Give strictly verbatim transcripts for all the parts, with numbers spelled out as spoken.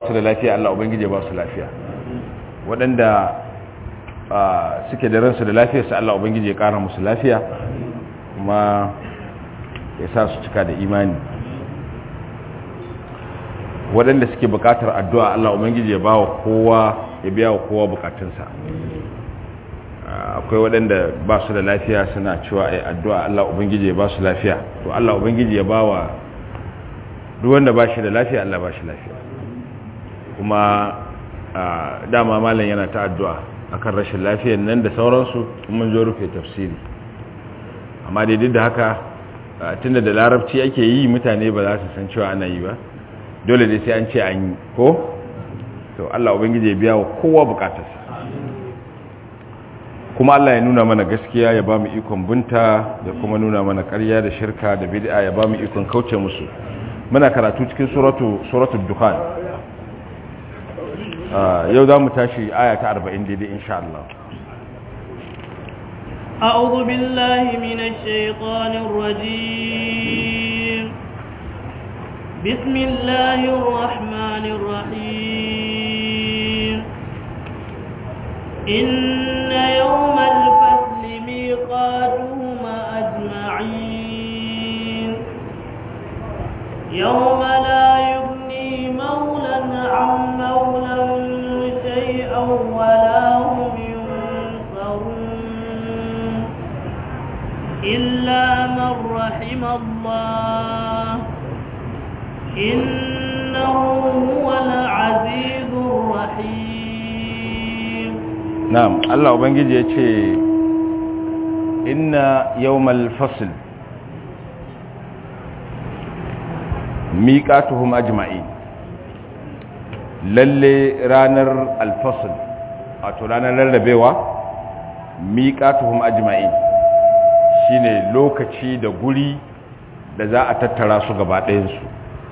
su da lafiya Allah ubangiji ya ba su lafiya waɗanda suke da ransu da lafiyarsu Allah ubangiji ya ƙara musu lafiya kuma ya sa su cika da imani waɗanda suke buƙatar addu'a Allah ubangiji ya ba wa kowa ya biya wa kowa buƙatunsa akwai waɗanda ba su da lafiya suna cewa ai addu'a Allah ubangiji ya ba su lafiya to Allah ubangiji ya ba wa duk wanda ba shi da lafiya Allah ba shi lafiya kuma dama malam yana ta addu'a akan rashin lafiyar nan da sauransu mun zo rufe tafsiri amma dai duk da haka tunda da larabci ake yi mutane ba za su san cewa ana yi ba dole dai sai an ce an yi ko to Allah ubangiji ya biya wa kowa bukatarsa kuma Allah ya nuna mana gaskiya ya ba mu ikon binta da kuma nuna mana ƙarya da shirka da bid'a ya ba mu ikon kauce musu muna karatu cikin suratu suratul dukhan yau za mu tashi aya ta arba'in daidai insha Allah أعوذ بالله من الشيطان الرجيم بسم الله الرحمن الرحيم إن يوم الفصل ميقاتهم أجمعين يوم لا يغني مولا عن مولا شيئا ولا هم ينصرون إلا من رحم الله إنه هو العزيز الرحيم نعم الله ubangiji yace inna yawmal fasl miqatuhum ajma'in lalle ranar al-fasl wato ranar rarrabewa miqatuhum ajma'in shine lokaci da guri da za a tattara su gaba ɗayan su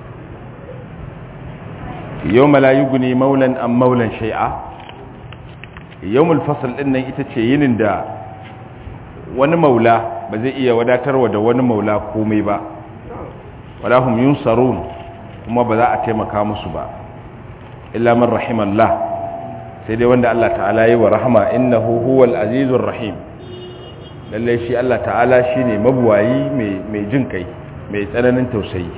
yawma la yughni maulan am maulan shay'a yawmul fasl din nan ita ce yinin da wani maula ba zai iya wadatarwa da wani maula komai ba wala hum yunsarun kuma ba za a taimaka musu ba illa man rahimallah sai dai wanda Allah ta'ala yi wa rahama innahu huwal azizur rahim lalle shi Allah ta'ala shine mabuwayi mai mai jin kai mai tsananin tausayi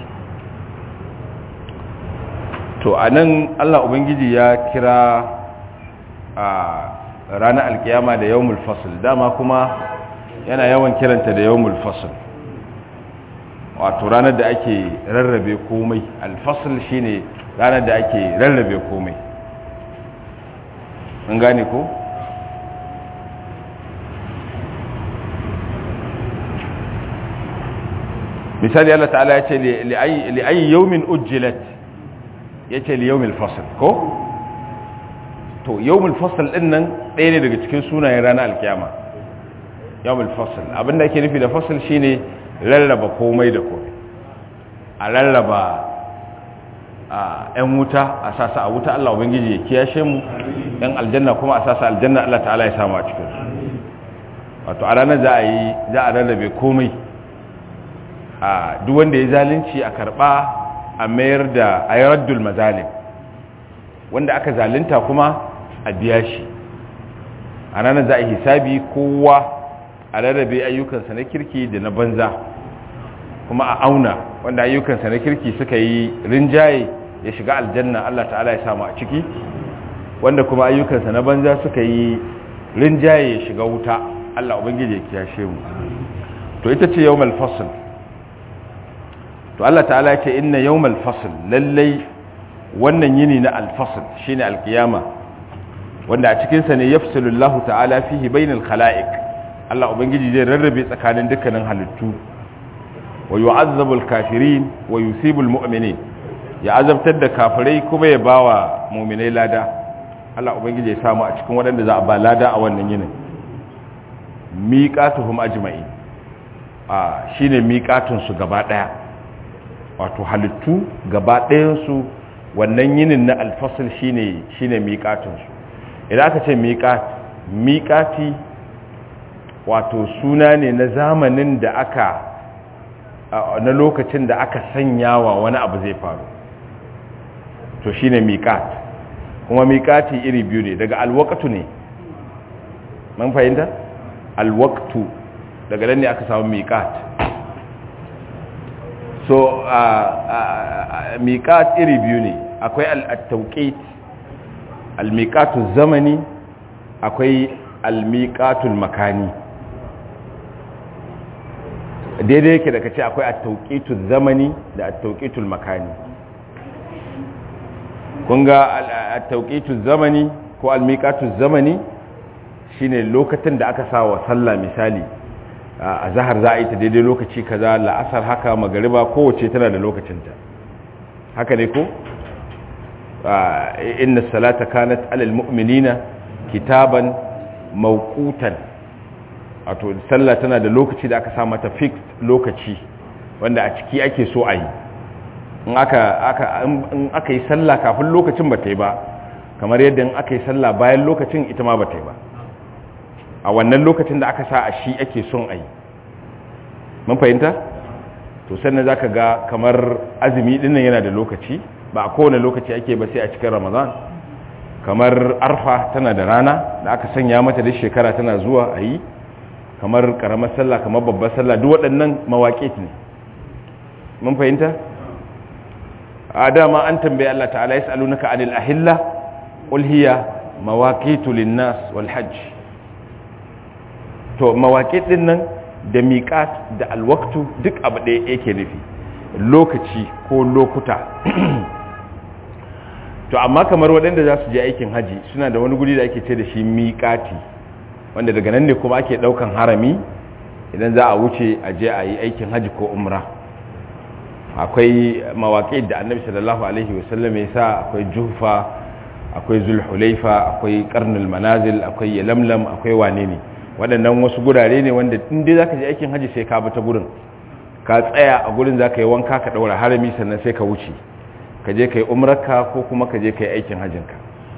to anan Allah ubangiji ya kira a ranar alkiyama da yawmul fasl dama kuma yana yawan kiranta da yawmul fasl wato ranar da ake rarrabe komai alfasl shine ranar da ake rarrabe komai an gane ko misali Allah ta'ala ya ce li ayi yawmin ujjilat yace li yawmil fasl ko to yawmul fasl din nan ɗaya ne daga cikin sunayen ranar alkiyama yawmul fasl abinda ake nufi da fasl shine rarraba komai da komai a rarraba a yan wuta a sasa a wuta Allah ubangiji ya kiyashe mu yan aljanna kuma a sasa aljanna Allah ta'ala ya samu a cikin su wato a ranar za a yi za a rarrabe komai a duk wanda ya zalunci a karba a mayar da ayraddul mazalim wanda aka zalunta kuma a biya shi a ranar za a yi hisabi kowa a rarrabe ayyukansa na kirki da na banza kuma a auna wanda ayyukansa na kirki suka yi rinjaye ya shiga aljanna Allah ta'ala ya samu a ciki wanda kuma ayyukansa na banza suka yi rinjaye ya shiga wuta Allah ubangiji ya kiyashe mu to ita ce yawmal fasl to Allah ta'ala ya ce inna yawmal fasl lallai wannan yini na al-fasl shine al-qiyama wanda a cikin sa ne yafsilu Allah ta'ala fihi bainal khalaiq Allah ubangiji zai rarrabe tsakanin dukkanin halittu wa yu'azzabu al-kafirin wa yusibu al-mu'minin ya azabtar da kafirai kuma ya bawa mu'minai lada Allah ubangiji ya samu a cikin waɗanda za a ba lada a wannan yinin miqatuhum ajma'in a shine miqatun su gaba daya wato halittu gaba ɗayan su wannan yinin na al-fasl shine shine miqatun su idan aka ce miqat miqati wato suna ne na zamanin da aka na lokacin da aka sanyawa wani abu zai faru to shine miqat. Kuma miqati iri biyu ne, daga alwaqtu ne, mun fahimta? Alwaqtu daga nan ne aka samu miqat. So miqat iri biyu ne, akwai al-tawqit, al-miqatu zamani, akwai al-miqatul makani. Daidai yake da kace akwai at-tawqitul zamani da at-tawqitul makani. Kun ga at-tawqitul zamani ko al-miqatul zamani shine lokacin da aka sa wa sallah, misali a zahar za a yi ta daidai lokaci kaza, la'asar haka, magariba, kowace tana da lokacinta, haka ne ko? Inna salata kanat alal mu'minina kitaban mawqutan, wato sallah tana da lokaci da aka sa mata fixed lokaci wanda a ciki ake so a yi. In aka aka in aka yi sallah kafin lokacin ba ta yi ba, kamar yadda in aka yi sallah bayan lokacin ita ma ba ta yi ba. A wannan lokacin da aka sa a shi ake son a yi, mun fahimta? To sannan za ka ga kamar azumi dinnan yana da lokaci, ba a kowane lokaci ake ba sai a cikin ramadan. Kamar arfa tana da rana da aka sanya mata da shekara tana zuwa a yi, kamar karamar sallah, kamar babbar sallah, duk waɗannan mawaƙit ne, mun fahimta? A dama an tambaye Allah ta'ala, ya sa'alunaka anil ahilla qul hiya mawaqitu lin-nas wal hajj. To mawaƙit ɗin nan da miƙat da alwaktu duk abu ɗaya yake nufi, lokaci ko lokuta. To amma kamar waɗanda za su je aikin haji suna da wani guri da ake ce da shi miƙati, wanda daga nan ne kuma ake ɗaukan harami idan za a wuce a je a yi aikin haji ko umra. Akwai mawaƙit da annabi sallallahu alaihi wasallam ya sa, akwai jufa, akwai zulhulaifa, akwai karnul manazil, akwai yalamlam, akwai wane ne. Waɗannan wasu gurare ne wanda inda za ka je aikin hajji sai ka bata gurin, ka tsaya a gurin za ka yi wanka, ka ɗaura harami, sannan sai ka wuce ka je ka yi umarka ko kuma ka je ka yi aikin hajjinka.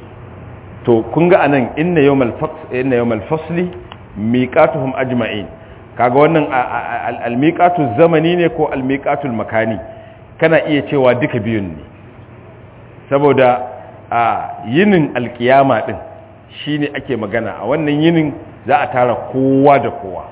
To kun ga anan inna yawmal fasli miqatuhum ajma'in, kaga wannan al-miqatu zamani ne ko al-miqatul makani, kana iya cewa duka biyun ne, saboda a yinin alkiyama din shine ake magana. A wannan yinin za a tara kowa da kowa,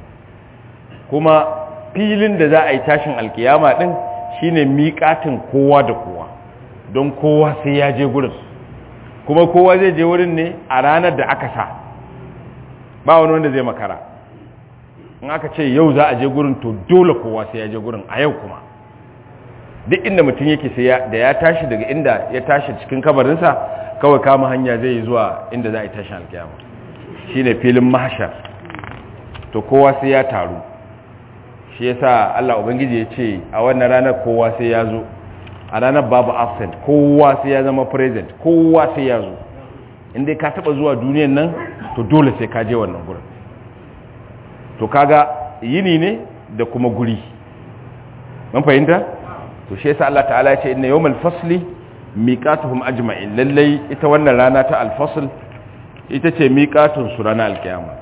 kuma filin da za a yi tashin alkiyama din shine miƙatin kowa da kowa, don kowa sai ya je gurin, kuma kowa zai je wurin ne a ranar da aka sa, ba wani wanda zai makara. In aka ce yau za a je gurin, to dole kowa sai ya je gurin a yau. Kuma duk inda mutum yake sai da ya tashi daga inda ya tashi cikin kabarinsa, kawai kama hanya zai yi zuwa inda za a yi tashin alkiyama, shine filin mahshar. To kowa sai ya taru, shi yasa Allah ubangiji ya ce a wannan ranar kowa sai ya zo. A ranar babu absent, kowa sai ya zama present, kowa sai ya zo. Inda ka taba zuwa duniyan nan, to dole sai ka je wannan gurin. To kaga yini ne da kuma guri, mun fahimta? To shi yasa Allah ta'ala ya ce inna yawmal fasli miqatuhum ajma'in, lallai ita wannan rana ta al-fasl ita ce miƙatun su ranar alkiyama,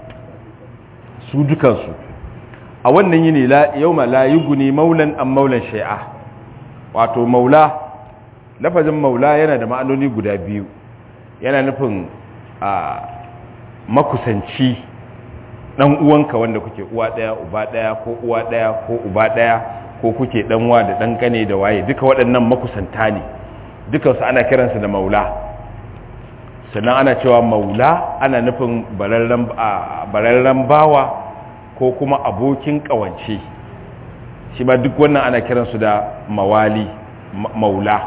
su dukansu. A wannan yini yawma la yughni maulan am maulan shay'a, wato maula, lafazin maula yana da ma'anoni guda biyu. Yana nufin a makusanci, dan uwanka wanda kuke uwa daya uba daya, ko uwa daya ko uba daya, ko kuke danwa da dan kane da waye, duka waɗannan makusanta ne, dukansu ana kiransu da maula. Sannan ana cewa maula ana nufin bararren bawa ko kuma abokin kawance, shi ba duk wannan ana kiransu da mawali, maula.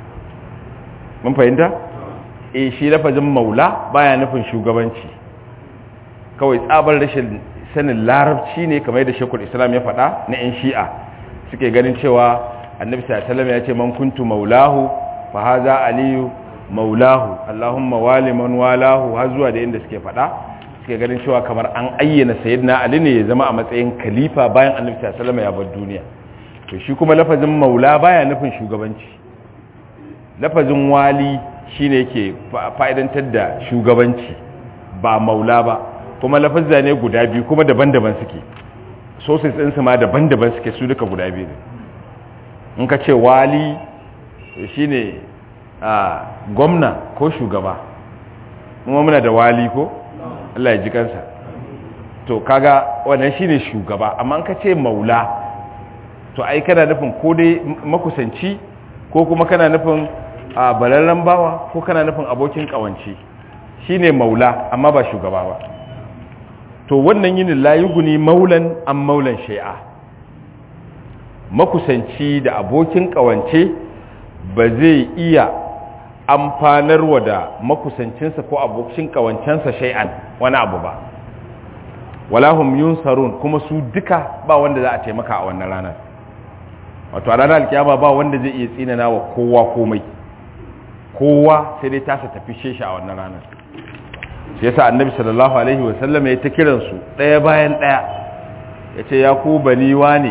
Mun fahimta? E shi lafazin maula baya nufin shugabanci, kawai tsabar rashin sanin larabci ne, kamar yadda Sheikhul Islam ya faɗa na 'yan shi'a suke ganin cewa annabi sallallahu alaihi wasallam ya ce man kuntu maulahu fa hadha aliyu maulahu Allahumma wali man walahu, har zuwa da inda suke faɗa, suke ganin cewa kamar an ayyana sayyidina Ali ne ya zama a matsayin khalifa bayan annabi sallallahu alaihi wasallam ya bar duniya. To shi kuma lafazin maula baya nufin shugabanci, lafazin wali shine yake fa'idantar da shugabanci, ba maula ba. Kuma lafazza ne guda biyu, kuma daban-daban suke, sources ɗinsu ma daban-daban suke, su duka guda biyu ne. In ka ce wali shine a gwamna ko shugaba kuma muna da wali ko Allah ya ji kansa to kaga wannan shine shugaba amma an ka ce maula to ai kana nufin ko dai makusanci ko kuma kana nufin a balallan bawa ko kana nufin abokin kawanci shine maula amma ba shugaba ba to wannan yin la yuguni maulan an maulan shay'a makusanci da abokin kawance ba zai iya amfanarwa da makusancinsa ko abokin kawancensa shay'an wani abu ba wala hum yunsarun kuma su duka ba wanda za a taimaka a wannan ranar wato a ranar alkiyama ba wanda zai iya tsinana wa kowa komai kowa sai dai tasa tafi shi a wannan ranar shi yasa annabi sallallahu alaihi wasallam ya ta kiran su daya bayan daya yace ya ku bani wane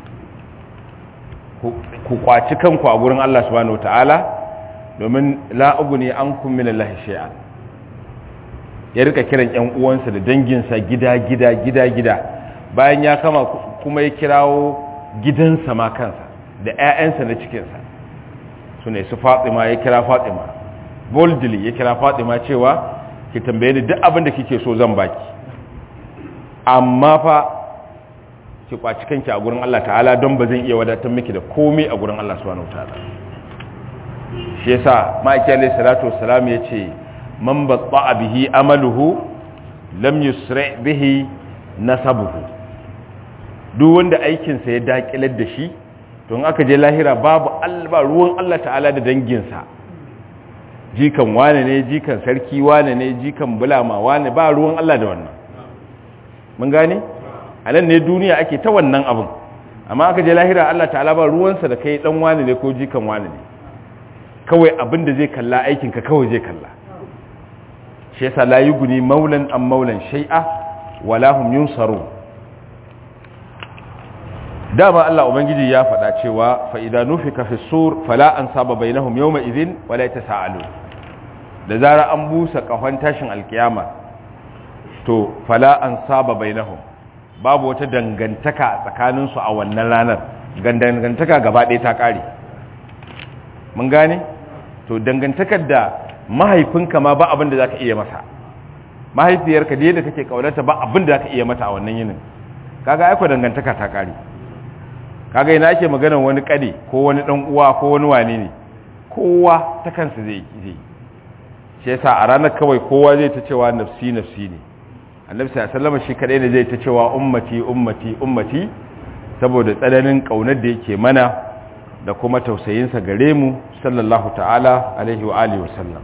ku kwaci kanku a gurin Allah subhanahu wataala domin la uguni ankum min Allah shay'an ya rika kiran ƴan uwansa da danginsa gida gida gida gida bayan ya kama kuma ya kirawo gidansa ma kansa da ƴaƴansa na cikinsa su ne su Fatima ya kira Fatima boldly ya kira Fatima cewa ki tambaye ni duk abin da kike so zan baki amma fa ki kwaci kanki a gurin Allah ta'ala don ba zan iya wadatar miki da komai a gurin Allah subhanahu wataala shi yasa ma'aiki alayhi salatu wassalam yace man batta bihi amaluhu lam yusri bihi nasabuhu duk wanda aikin sa ya dakilar da shi to in aka je lahira babu alba ruwan Allah ta'ala da danginsa jikan wane ne jikan sarki wane ne jikan bulama wane ba ruwan Allah da wannan mun gane a nan ne duniya ake ta wannan abin amma aka je lahira Allah ta'ala ba ruwansa da kai dan wane ne ko jikan wane ne kawai abin da zai kalla aikinka kawai zai kalla shi yasa la yuguni maulan am maulan shay'a wala hum yunsarun dama Allah ubangiji ya faɗa cewa fa idza nufika fi sur fala ansaba bainahum yawma idhin wala yatasaalu da zara an busa kafan tashin alkiyama to fala ansaba bainahum babu wata dangantaka tsakanin su a wannan ranar dangantaka gaba ɗaya ta kare mun gane to dangantakar da mahaifinka ma ba abin da zaka iya masa mahaifiyarka da yadda kake kaunarta ba abin da zaka iya mata a wannan yinin kaga ai ko dangantaka ta kare kaga ina ake maganar wani kade ko wani dan uwa ko wani wane ne kowa ta kansa zai yi shi yasa a ranar kawai kowa zai ta cewa nafsi nafsi ne annabi sallallahu alaihi wasallam shi kadai ne zai ta cewa ummati ummati ummati saboda tsananin kaunar da yake mana da kuma tausayin sa gare mu sallallahu ta'ala alaihi wa alihi wasallam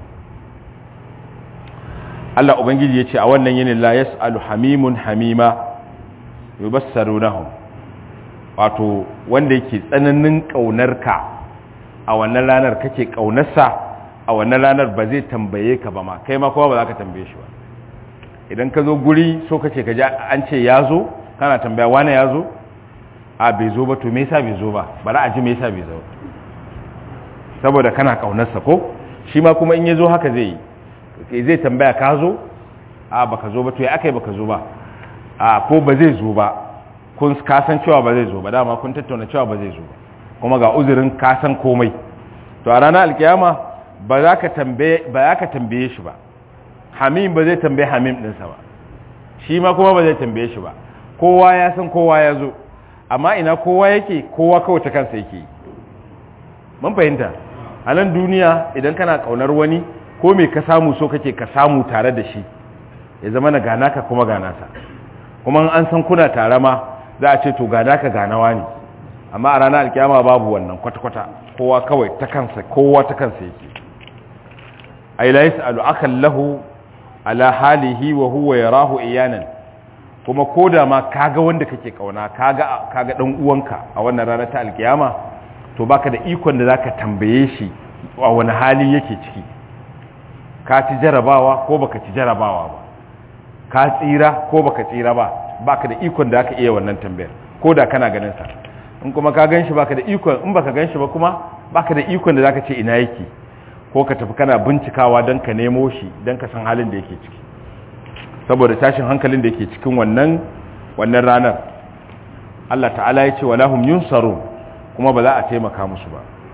Allah ubangiji yace a wannan yinin la yasalu hamimun hamima yubassarunahum wato wanda yake tsananin ƙaunarka a wannan ranar kake ƙaunarsa a wannan ranar ba zai tambaye ka ba ma kai ma kuma ba za ka tambaye shi ba idan ka zo guri so kace ka ji an ce ya zo kana tambaya wane ya zo a bai zo ba to me yasa bai zo ba bari a ji me yasa bai zo saboda kana ƙaunarsa ko shi ma kuma in ya zo haka zai yi zai tambaya ka zo a baka zo ba to ya aka yi baka zo ba a ko ba zai zo ba kun kasan cewa ba zai zo ba dama kun tattauna cewa ba zai zo ba kuma ga uzurin kasan komai to a ranar alkiyama ba za ka tambaye ba za ka tambaye shi ba hamim ba zai tambaye hamim ɗinsa ba shi ma kuma ba zai tambaye shi ba kowa ya san kowa ya zo amma ina kowa yake kowa kawai ta kansa yake mun fahimta a nan duniya idan kana kaunar wani ko me ka samu so kake ka samu tare da shi ya zama na gana ka kuma gana sa kuma an san kuna tare ma za a ce to gana ka ganawa ne amma a ranar alkiyama babu wannan kwata-kwata kowa kawai ta kansa kowa ta kansa yake ay la yasalu akan lahu ala halihi wa huwa yarahu iyanan kuma koda ma kaga wanda kake kauna kaga kaga dan uwanka a wannan ranar ta alkiyama to baka da ikon da zaka tambaye shi a wani hali yake ciki ka ci jarabawa ko baka ci jarabawa ba ka tsira ko baka tsira ba baka da ikon da aka iya wannan tambayar ko da kana ganin sa in kuma ka ganshi baka da ikon in baka ganshi ba kuma baka da ikon da zaka ce ina yake ko ka tafi kana bincikawa don ka nemo shi don ka san halin da yake ciki saboda tashin hankalin da yake cikin wannan wannan ranar Allah ta'ala ya ce walahum yunsarun kuma ba za a taimaka musu ba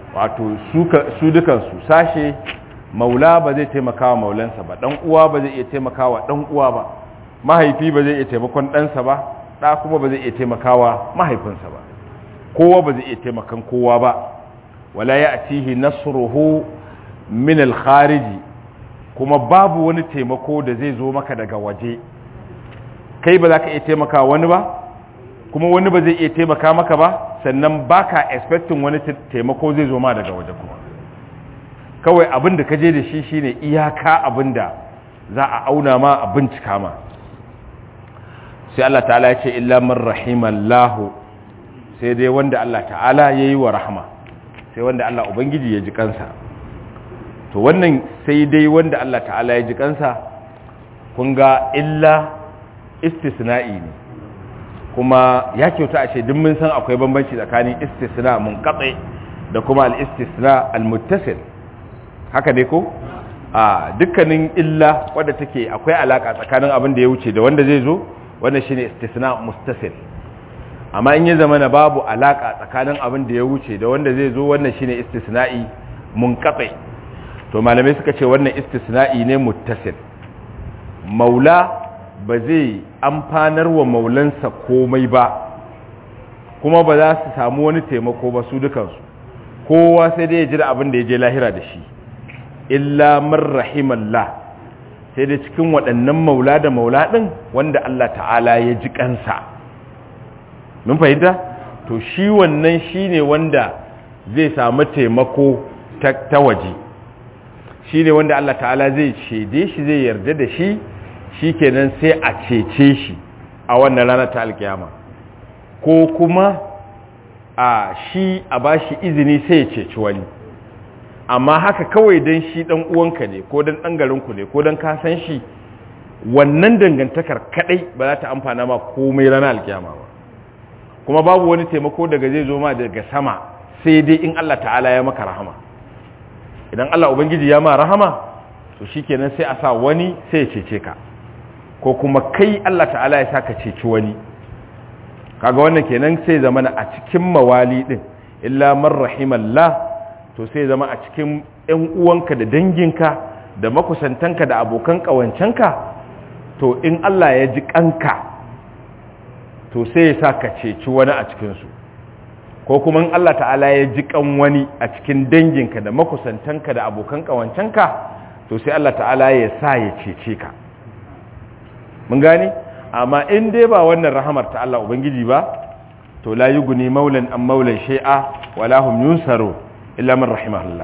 wato su dukansu sashe maula ba zai taimaka wa maulansa ba, ɗan uwa ba zai iya taimaka wa ɗan uwa ba, mahaifi ba zai iya taimakon ɗansa ba, ɗa kuma ba zai iya taimaka wa mahaifinsa ba, kowa ba zai iya taimakan kowa ba. wala ya atihi nasruhu min al-khariji, kuma babu wani taimako da zai zo maka daga waje. Kai ba za ka iya taimaka wani ba, kuma wani ba zai iya taimaka maka ba, sannan baka expecting wani taimako zai zo ma daga waje kuma. Kawai abin da ka je da shi shine iyaka abin da za a auna ma a bincika ma. Sai Allah ta'ala ya ce illa man rahimallahu, sai dai wanda Allah ta'ala yayi wa rahma, sai wanda Allah ubangiji ya ji kansa. To wannan sai dai wanda Allah ta'ala ya ji kansa, kun ga illa istisna'i ne, kuma ya kyauta a ce duk mun san akwai bambanci tsakanin istisna munqati da kuma al-istisna al-muttasil. Haka ne ko? A dukkanin illa wadda take akwai alaka tsakanin abin da ya wuce da wanda zai zo, wannan shine istisna muttasil. Amma in ya zama na babu alaka tsakanin abin da ya wuce da wanda zai zo, wannan shine istisna'i munqati. To malamai suka ce wannan istisna'i ne muttasil. Maula ba zai amfanar wa maulansa komai ba, kuma ba za su samu wani taimako ba su dukansu, kowa sai dai ya jira abin da ya je lahira da shi. Illa man rahimallah, sai dai cikin waɗannan maula da maula ɗin wanda Allah ta'ala ya ji kansa. Mun fahimta? To shi wannan shi ne wanda zai samu taimako ta waje, shi ne wanda Allah ta'ala zai shaide shi, zai yarda da shi, shi kenan sai a cece shi a wannan ranar ta alkiyama, ko kuma a shi a ba shi izini sai ya ceci wani. Amma haka kawai don shi ɗan uwanka ne, ko don ɗan garinku ne, ko don ka san shi, wannan dangantakar kaɗai ba za ta amfana ma komai ranar alkiyama ba. Kuma babu wani taimako daga zai zo ma daga sama, sai dai in Allah ta'ala ya maka rahama. Idan Allah Ubangiji ya ma rahama, to shi kenan sai a sa wani sai ya cece ka, ko kuma kai Allah ta'ala ya sa ka ceci wani. Kaga wannan kenan sai zama a cikin mawali ɗin, illa man rahimallah, to sai zama a cikin ‘yan uwanka da danginka da makusantanka da abokan ƙawancenka, to in Allah ya ji ƙanka, to sai ya sa ka ceci wani a cikinsu. Ko kuma in Allah ta'ala ya ji ƙan wani a cikin danginka da makusantanka da abokan ƙawancenka, to sai Allah ta'ala ya sa ya cece ka. Mun gane? Amma in dai ba wannan rahamar ta Allah Ubangiji ba, to la yuguni maulan an maulan shay'a wala hum yunsaru illa man rahimahullah.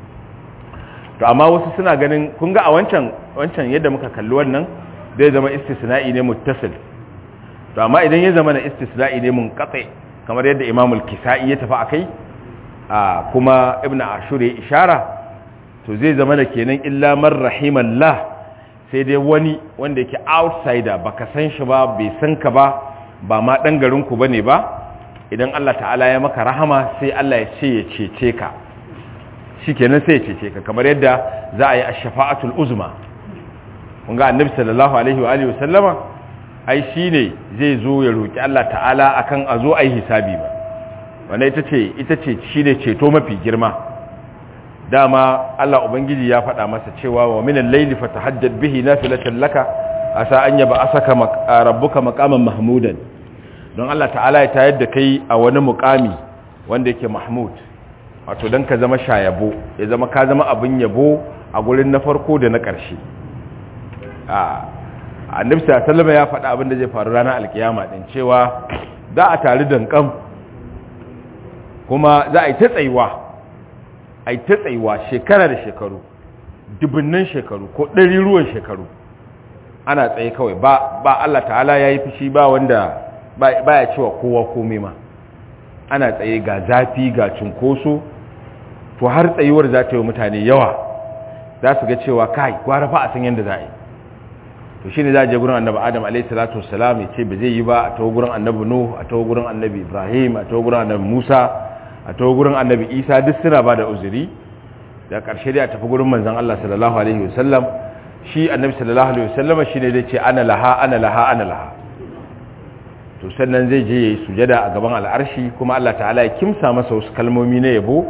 To amma wasu suna ganin, kun ga a wancan wancan yadda muka kalli wannan zai zama istisna'i ne muttasil. To amma idan ya zama na istisna'i ne munqati, kamar yadda Imam al-Kisa'i ya tafi akai, a kuma Ibn Ashur ya ishara, to zai zama da kenan illa man rahimallah, sai dai wani wanda yake outsider, baka san shi ba, bai san ka ba, ba ma dan garin ku bane ba. Idan Allah ta'ala ya maka rahama, sai Allah ya ce ya cece ka, shi kenan sai ya cece ka, kamar yadda za a yi ash-shafa'atul uzma. Kun ga Annabi sallallahu alaihi wa alihi wasallama, ai shine zai zo ya roki Allah ta'ala akan a zo ai hisabi ba. Wannan ita ce ita ce shine ceto mafi girma. Dama Allah Ubangiji ya faɗa masa cewa wa minal layli fatahajjad bihi nafilatan laka asa an yaba asaka rabbuka maqaman mahmudan. Don Allah ta'ala ya tayar da kai a wani muqami wanda yake mahmud, wato dan ka zama shayabo, ya zama ka zama abin yabo a gurin na farko da na ƙarshe. a Annabi sallallahu alaihi wasallam ya faɗa abin da zai faru ranar alkiyama din, cewa za a tare dankan, kuma za a yi ta tsayuwa a yi ta tsayuwa shekara da shekaru, dubunnan shekaru ko ɗari ruwan shekaru, ana tsaye kawai ba ba Allah ta'ala ya yi fushi ba, wanda ba ya cewa kowa komai ma. Ana tsaye ga zafi ga cunkoso, to har tsayuwar za ta yi mutane yawa, za su ga cewa kai gwara fa a san yadda za a yi. To shi ne za a je gurin annabi Adam alaihi salatu wassalam, ya ce ba zai yi ba, a tawo gurin annabi Nuh, a tawo gurin annabi Ibrahim, a tawo gurin annabi Musa, a tawo gurin annabi Isa, duk suna ba da uzuri. Da ƙarshe dai a tafi gurin manzon Allah sallallahu alaihi wasallam, shi annabi sallallahu alaihi wasallam shi ne zai ce ana laha ana laha ana laha. To sannan zai je yayi sujada a gaban al'arshi, kuma Allah ta'ala ya kimsa masa wasu kalmomi na yabo,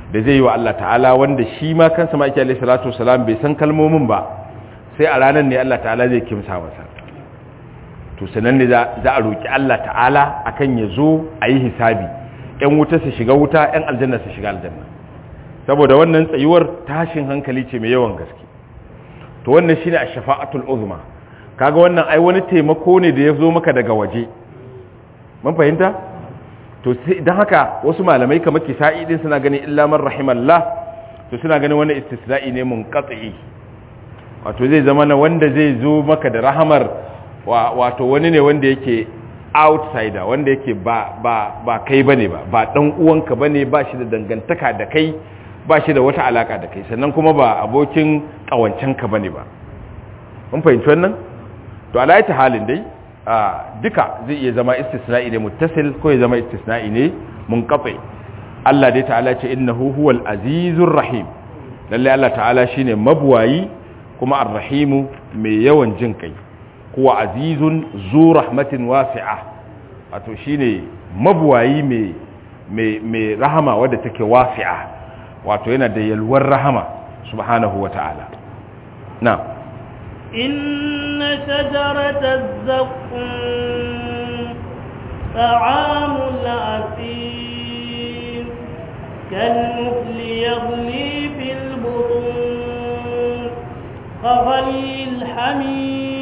da zai yi wa Allah ta'ala, wanda shi ma kansa ma'aiki alaihi salatu wasalam bai san kalmomin ba, sai a ranar ne Allah ta'ala zai kimsa masa. To sanan ne za a roki Allah ta'ala akan ya zo a yi hisabi, ‘yan wuta su shiga wuta, ‘yan aljanna su shiga aljanna, saboda wannan tsayuwar tashin hankali ce mai yawan gaske. To wannan shine a shafa'atul uzma. Kaga wannan ai wani taimako ne da ya zo maka daga waje, mun fahimta? To don haka wasu malamai kamar kisa'i din suna ganin illa man rahimallah, to suna ganin wani istisna'i ne munqati, wato zai zama na wanda zai zo maka da rahamar, wato wani ne wanda yake outsider, wanda yake ba ba ba kai bane ba ba dan uwanka bane, ba shi da dangantaka da kai, ba shi da wata alaka da kai, sannan kuma ba abokin kawancenka bane ba. Mun fahimci wannan? To ala ta halin dai duka zai iya zama istisna'i ne muttasil ko ya zama istisna'i ne munqati. Allah dai ta'ala ce innahu huwal azizur rahim, lalle Allah ta'ala shine mabwayi kuma arrahimu mai yawan jin kai. Huwa azizun zu rahmatin wasi'a, wato shine mabwayi mai mai mai rahama wadda take wasi'a, wato yana da yalwar rahama subhanahu wata'ala. Na'am. inna shajarataz zaqqum ta'amul asim kalmuhli yaghli fil butun kaghalil hamim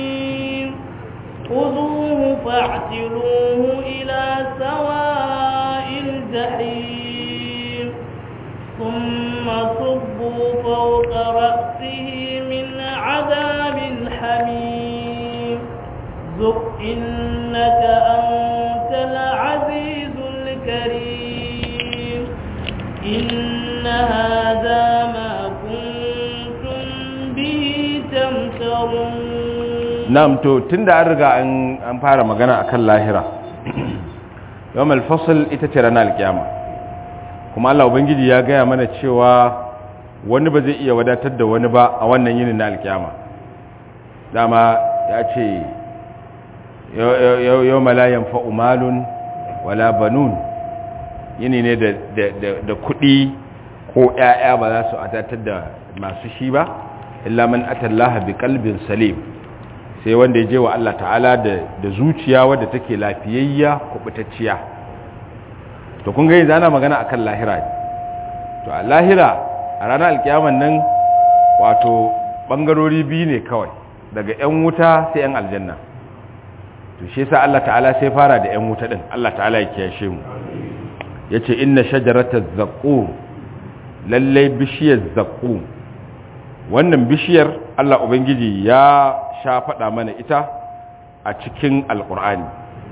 خذوه فاعتلوه إلى سواء الجحيم ثم صبوا فوق رأسه من عذاب الحميم ذق إنك أنت العزيز الكريم إن هذا ما كنتم به تمترون. Na'am, to tunda an riga an fara magana akan lahira, yawmal fasl ita ce ranar alkiyama, kuma Allah ubangiji ya gaya mana cewa wani ba zai iya wadatar da wani ba a wannan yinin na alkiyama. Dama ya ce yawma la yanfa'u malun wala banun, yini ne da da da kuɗi ko ƴaƴa ba za su wadatar da masu shi ba, illa man atallaha biqalbin salim, sai wanda ya je wa Allah ta'ala da zuciya wadda take lafiyayya kubutacciya. To kun ga yanzu ana magana akan lahira. To a lahira a ranar alkiyaman nan wato bangarori biyu ne kawai, daga ƴan wuta sai ƴan aljanna. To shi yasa Allah ta'ala sai fara da ƴan wuta din. Allah ta'ala ya kiyashe mu. Yace inna shajarataz zaqqum, lalle bishiyar zaqqum. Wannan bishiyar Allah ubangiji ya sha faɗa mana ita a cikin alƙur'ani,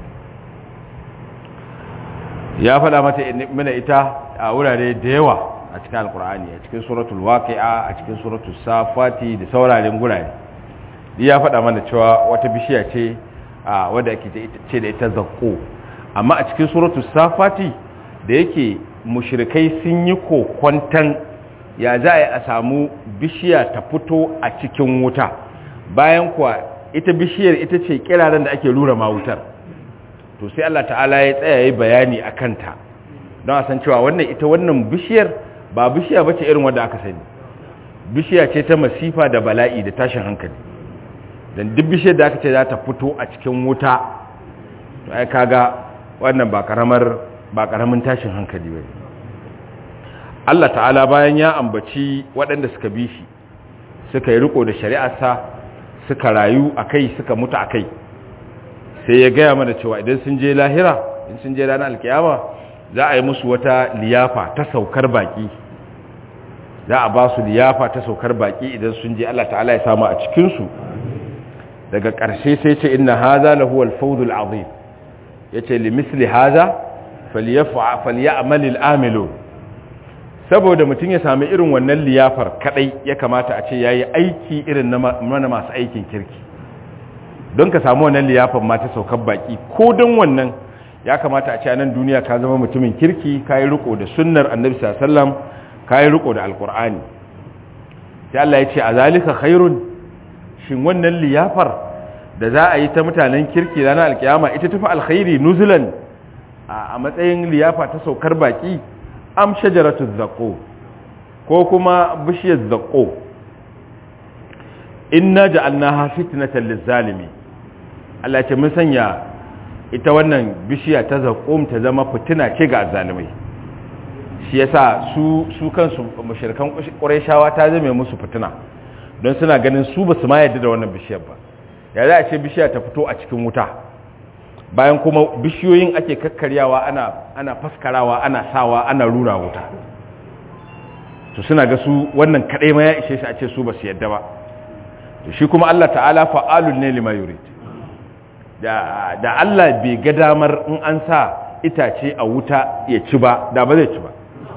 ya faɗa mata mana ita a wurare da yawa a cikin alƙur'ani, a cikin suratul waqi'a, a cikin suratul safati da sauraren gurare. Ya faɗa mana cewa wata bishiya ce wadda ake ce da ita zaqqo, amma a cikin suratul safati da yake mushrikai sun yi kokwantan ya za a samu bishiya ta fito a cikin wuta, bayan kuwa ita bishiyar ita ce kiraren da ake lura ma wutar. To sai Allah ta'ala ya tsaya yi bayani a kanta don a san cewa wannan ita wannan bishiyar ba bishiya bace irin wanda aka sani, bishiya ce ta masifa da bala'i da tashin hankali. Dan duk bishiyar da aka ce za ta fito a cikin wuta, to ai kaga wannan ba karamar ba karamin tashin hankali bane. Allah ta'ala bayan ya ambaci waɗanda suka bi shi, suka yi riko da shari'arsa, suka rayu a kai, suka mutu a kai, sai ya gaya mana cewa idan sun je lahira, in sun je ranar alkiyama, za a yi musu wata liyafa ta saukar baki, za a ba su liyafa ta saukar baki idan sun je. Allah ta'ala ya samu a cikinsu. Daga ƙarshe sai ce inna haza lahu al-fawzul azim, yace li misli haza falyamal al-amilun. Saboda mutum ya sami irin wannan liyafar kadai ya kamata a ce yayi aiki irin na masu aikin kirki. Don ka samu wannan liyafar ma ta saukar baki, ko don wannan ya kamata a ce a nan duniya ka zama mutumin kirki, ka yi riko da sunnar annabi sallallahu alaihi wasallam, ka yi riko da alqur'ani. Sai Allah ya ce a zalika khairun, shin wannan liyafar da za a yi ta mutanen kirki ranar alkiyama ita tafi alkhairi nuzulan a matsayin liyafa ta saukar baki, am shajaratu zaqqum, ko kuma bishiyar zaqqo inna ja'alnaha fitnatan lizzalimi Allah ce mun sanya ita wannan bishiya ta zaqqum ta zama fitina ce ga azzalimai shi yasa su su kansu mushrikan qurayshawa ta zame musu fitina don suna ganin su basu ma yarda da wannan bishiyar ba ya za a ce bishiya ta fito a cikin wuta bayan kuma bishiyoyin ake kakkaryawa ana ana faskarawa ana sawa ana rura wuta to suna ga su wannan kadai ma ya ishe shi a ce su basu yarda ba to shi kuma Allah ta'ala fa'alun ne lima yurid da da Allah bai ga damar in an sa itace a wuta ya ci ba da ba zai ci ba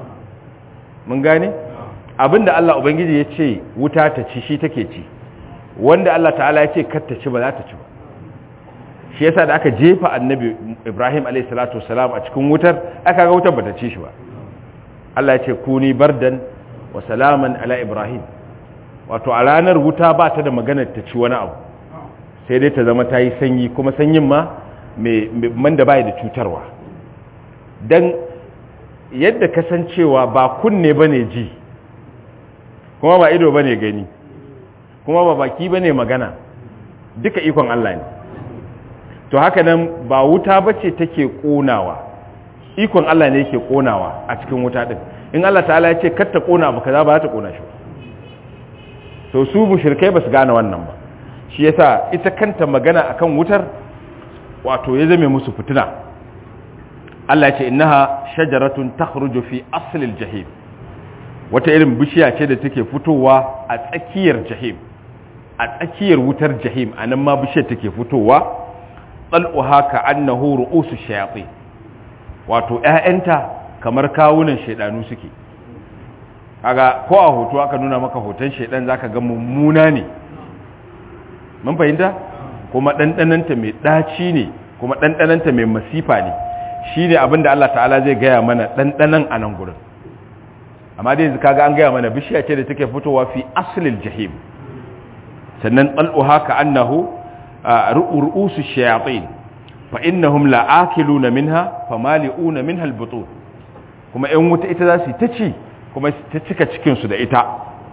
mun gane abinda Allah ubangiji ya ce wuta ta ci shi take ci wanda Allah ta'ala ya ce kar ta ci ba za ta ci ba shi yasa da aka jefa annabi Ibrahim alayhi salatu wassalam a cikin wutar aka ga wutar bata ci shi ba Allah ya ce kuni bardan wa salaman ala Ibrahim wato a ranar wuta ba ta da maganar ta ci wani abu sai dai ta zama ta yi sanyi kuma sanyin ma man da bai da cutarwa don yadda kasancewa ba kunne ba ne ji kuma ba ido ba ne gani kuma ba baki ba ne magana duka ikon Allah ne to haka nan ba wuta ba ce take ƙonawa ikon Allah ne yake ƙonawa a cikin wuta ɗin in Allah ta'ala ya ce kar ta ƙona ba kaza ba za ta ƙona shi to su mushrikai ba su gane wannan ba shi yasa ita kanta magana akan wutar wato ya zame musu fitina Allah ya ce innaha shajaratun takhruju fi aslil jahim wata irin bishiya ce da take fitowa a tsakiyar jahim a tsakiyar wutar jahim anan ma bishiyar take fitowa tal'uha ka annahu ru'usu shayatin wato ƴaƴanta kamar kawunan shedanu suke kaga ko a hoto aka nuna maka hoton shedan zaka ga mummuna ne mun fahimta kuma dandananta mai daci ne kuma dandananta mai masifa ne shine abinda Allah ta'ala zai gaya mana dandanan anan gurin amma dai yanzu kaga an gaya mana bishiya ce da take fitowa fi aslil jahim sannan al'uha ka annahu ru'usu shayatin fa innahum la'akiluna minha famali'una minha al-butun kuma in wuta ita za su ta ci kuma ta cika cikinsu da ita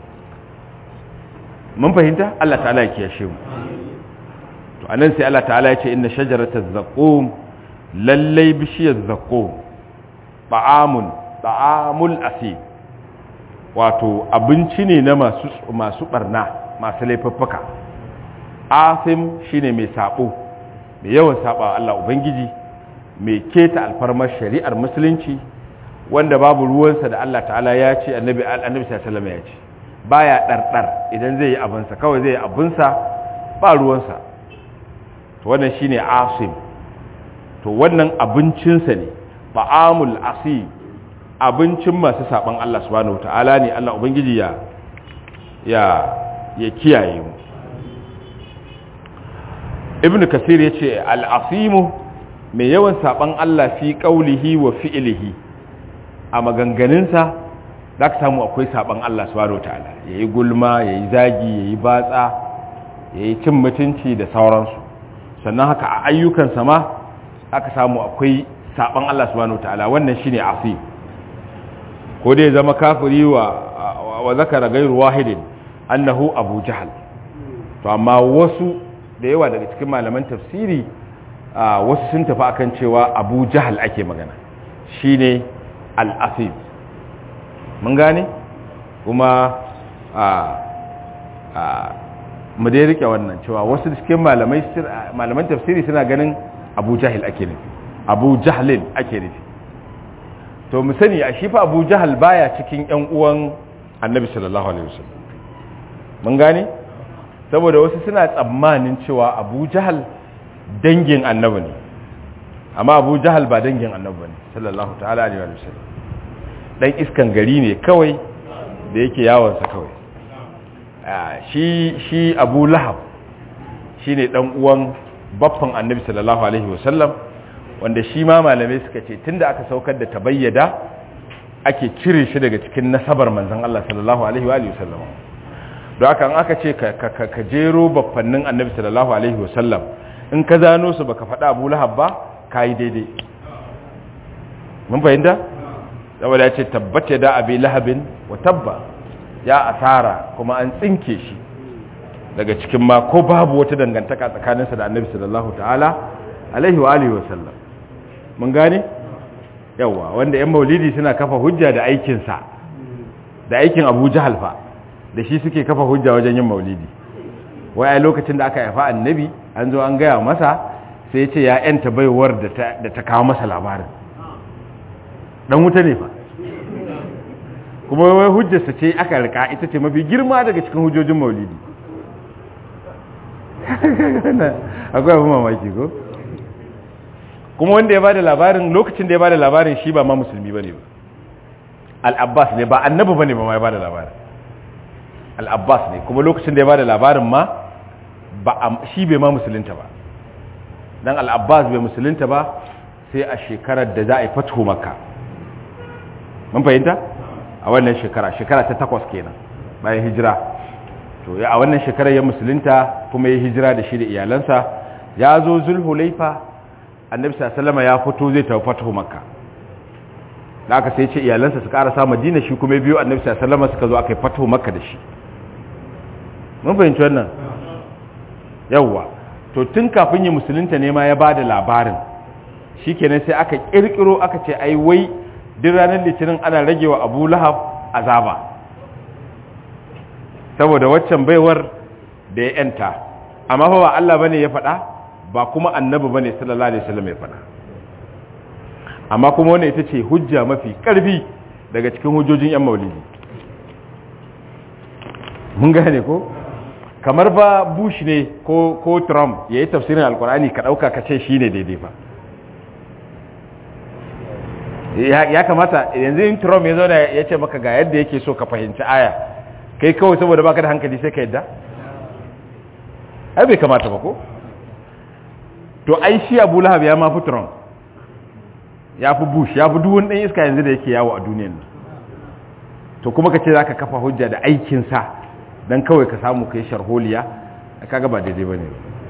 mun fahimta Allah ta'ala ya kiyashe mu to anan sai Allah ta'ala ya ce inna shajarataz zaqum lallai bishiyar zaqum ta'amun ta'amul asim wato abinci ne na masu masu barna masu laifuffuka asim shine mai sabo mai yawan saba Allah ubangiji mai keta alfarmar shari'ar musulunci wanda babu ruwansa da Allah ta'ala ya ce annabi annabi sallallahu alaihi wasallam ya ce baya dardar idan zai yi abinsa kawai zai yi abinsa ba ruwansa to wannan shine asim to wannan abincinsa ne ba'amul asim abincin masu saban Allah subhanahu wataala ne Allah ubangiji ya ya ya kiyaye mu ibnu kasir yace al-asimu mai yawan saban Allah fi qaulihi wa fi'lihi a maganganunsa za ka samu akwai saban Allah subhanahu wataala yayi gulma yayi zagi yayi batsa yayi cin mutunci da sauransu sannan haka a ayyukansa ma aka samu akwai saban Allah subhanahu wataala wannan shine asim ko dai zama kafiri wa wa zakara gairu wahidin annahu abu jahal to amma wasu da yawa daga cikin malaman tafsiri wasu sun tafi akan cewa abu jahal ake magana shine al-asim mun gane kuma a a mu dai rike wannan cewa wasu cikin malamai malaman tafsiri suna ganin abu jahil ake nufi abu jahlin ake nufi to mu sani a shi fa abu jahal baya cikin ƴan uwan annabi sallallahu alaihi wasallam mun gane saboda wasu suna tsammanin cewa abu jahal dangin annabi ne amma abu jahal ba dangin annabi ne sallallahu ta'ala alaihi wasallam dan iskan gari ne kawai da yake yawonsa kawai shi shi abu lahab shine dan uwan baffan annabi sallallahu alaihi wasallam wanda shi ma malamai suka ce tunda aka saukar da tabayyada ake cire shi daga cikin nasabar manzon Allah sallallahu alaihi wa sallam don haka an aka ce ka jero baffannin annabi sallallahu alaihi wasallam in ka zano su baka faɗa abu lahab ba kai daidai mun fahimta saboda ya ce tabbata da abi lahabin wa tabba ya asara kuma an tsinke shi daga cikin ma ko babu wata dangantaka tsakaninsa da annabi sallallahu ta'ala alaihi wa alihi wa sallam mun gane yawa wanda yan maulidi suna kafa hujja da aikinsa da aikin Abu Jahal fa da shi suke kafa hujja wajen yin maulidi wai ai lokacin da aka haifa annabi an zo an gaya masa sai ya ce ya yanta baiwar da ta da ta kawo masa labarin dan wuta ne fa kuma wai hujjarsa ce aka rika ita ce mafi girma daga cikin hujjojin maulidi akwai abu mamaki ko kuma wanda ya bada labarin lokacin da ya bada labarin shi ba ma musulmi bane ba al-Abbas ne ba annabi bane ba ma ya bada labarin al-Abbas ne kuma lokacin da ya bada labarin ma ba shi bai ma musulunta ba dan al-Abbas bai musulunta ba sai a shekarar da za a yi fatu Makka mun fahimta a wannan shekara shekara ta takwas kenan bayan hijira to ya a wannan shekarar ya musulunta kuma ya hijira da shi da iyalansa ya zo Zulhulaifa annabi sallallahu alaihi wasallam ya fito zai tafi fatu Makka da aka sai ce iyalansa su karasa Madina shi kuma biyo annabi sallallahu alaihi wasallam suka zo aka yi fatu Makka da shi mun fahimci wannan yawa to tun kafin ya musulunta ne ma ya bada labarin shikenan sai aka kirkiro aka ce ai wai duk ranar litinin ana ragewa Abu Lahab azaba saboda waccan baiwar da ya yanta amma fa ba Allah bane ya faɗa ba kuma annabi bane sallallahu alaihi wasallam ya faɗa amma kuma wannan ita ce hujja mafi ƙarfi daga cikin hujjojin yan maulidi mun gane ko kamar ba Bush ne ko ko Trump yayi tafsirin alkur'ani ka dauka ka ce shine daidai fa ya kamata yanzu in Trump ya zo da ya ce maka ga yadda yake so ka fahimci aya kai kawai saboda baka da hankali sai ka yadda ai bai kamata ba ko to ai shi Abu Lahab ya mafi Trump ya fi Bush ya fi duk wani dan iska yanzu da yake yawo a duniyar nan to kuma ka ce zaka kafa hujja da aikin sa dan kawai ka samu kai sharholiya kaga ba daidai bane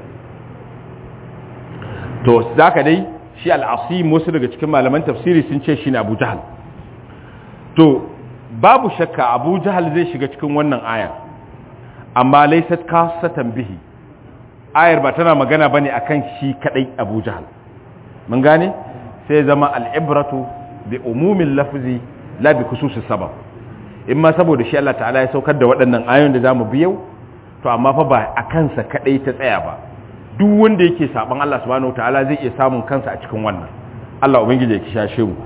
to zaka dai shi al-Asim wasu daga cikin malaman tafsiri sun ce shine Abu Jahal to babu shakka Abu Jahal zai shiga cikin wannan aya amma laysat kasatan bihi ayar ba tana magana bane akan shi kadai Abu Jahal mun gane sai zama al-ibratu bi umumil lafzi la bi khususis sabab imma saboda shi Allah ta'ala ya saukar da waɗannan ayoyin da zamu bi yau to amma fa ba akan sa kadai ta tsaya ba duk wanda yake saban Allah subhanahu wataala zai iya samun kansa a cikin wannan Allah ubangiji ya kishashe mu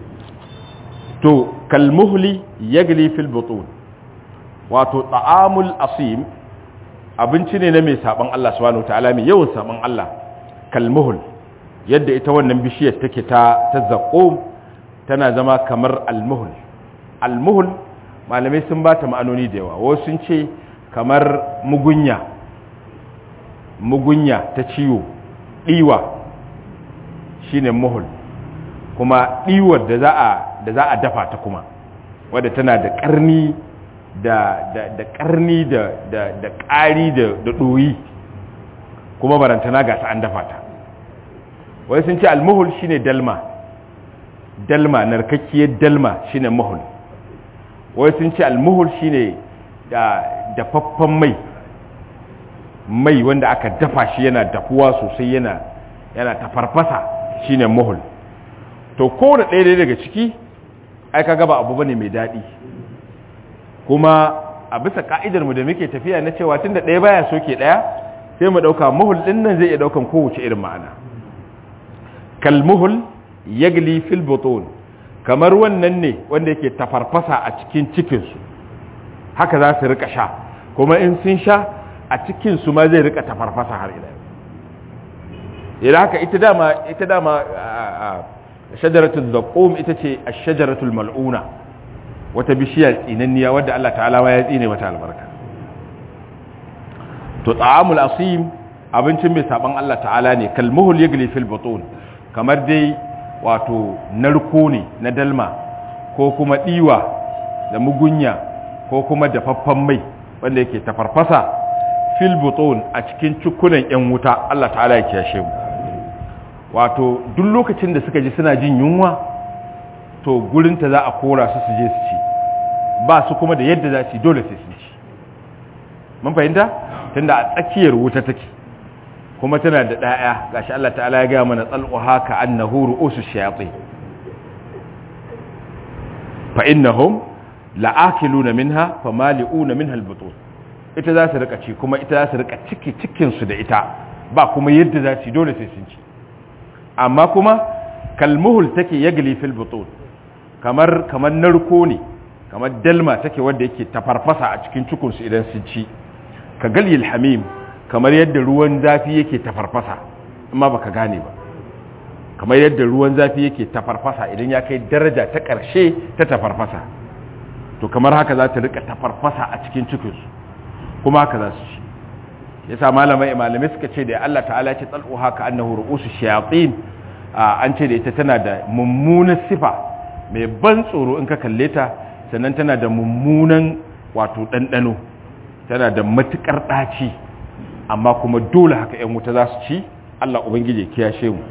to kalmuhli yagli fil butun wato ta'amul asim abinci ne na mai saban Allah subhanahu wataala mai yawan saban Allah kalmuhl yadda ita wannan bishiyar take ta tazaqqum tana zama kamar almuhl almuhl malamai sun bata ma'anoni da yawa wasu sun ce kamar mugunya mugunya ta ciwo ɗiwa shine muhul kuma ɗiwar da za a da za a dafa ta kuma wadda tana da ƙarni da da da ƙarni da da da ƙari da da ɗoyi kuma barantana ga ta an dafa ta wai sun ce almuhul shine dalma dalma narkakkiyar dalma shine muhul wai sun ce almuhul shine da dafaffen mai mai wanda aka dafa shi yana dafuwa sosai yana yana tafarfasa shine muhul to kowane ɗaya daga ciki ai kaga ba abu bane mai daɗi kuma a bisa ka'idar mu da muke tafiya na cewa tunda ɗaya baya soke ɗaya sai mu ɗauka muhul ɗin nan zai iya ɗaukan kowace irin ma'ana kal muhul yagli fil butun kamar wannan ne wanda yake tafarfasa a cikin cikin su haka za su rika sha kuma in sun sha a cikin su ma zai rika tafarfasa har ila idan haka ita dama ita dama shajaratul zaqum ita ce ash-shajaratul mal'una wata bishiya tsinanniya wadda Allah ta'ala ya tsine mata albarka to ta'amul asim abincin mai saban Allah ta'ala ne kalmuhul yagli fil butun kamar dai wato narko ne na dalma ko kuma diwa da mugunya ko kuma dafaffen mai wanda yake tafarfasa fil butun a cikin cikunan yan wuta Allah ta'ala ya kiyashe mu wato duk lokacin da suka ji suna jin yunwa to gurin ta za a kora su su je su ci ba su kuma da yadda za su yi dole sai sun ci. Mun fahimta? Tunda a tsakiyar wuta take kuma tana da ɗaya gashi Allah ta'ala ya gaya mana tsalquha ka annahu ru'usu shayatin fa innahum la'akiluna minha famali'una minha albutun. Ita za su rika ci kuma ita za su rika ciki cikin su da ita ba kuma yadda za su yi dole sai sun ci. Amma kuma kalmuhul take yagli fil butun, kamar kamar narko ne, kamar dalma take wanda yake tafarfasa a cikin cikin su idan sun ci. Ka galyil hamim, kamar yadda ruwan zafi yake tafarfasa, amma baka gane ba. Kamar yadda ruwan zafi yake tafarfasa idan ya kai daraja ta ƙarshe ta tafarfasa, to kamar haka za ta rika tafarfasa a cikin cikin su, kuma haka za su ci. Yasa malamai malamai suka ce da Allah ta'ala ce tsal'u haka annahu ru'usu shayatin, an ce da ita tana da mummunan sifa mai ban tsoro in ka kalle ta, sannan tana da mummunan wato ɗanɗano, tana da matuƙar ɗaci, amma kuma dole haka ‘yan wuta za su ci. Allah Ubangiji kiyashe mu.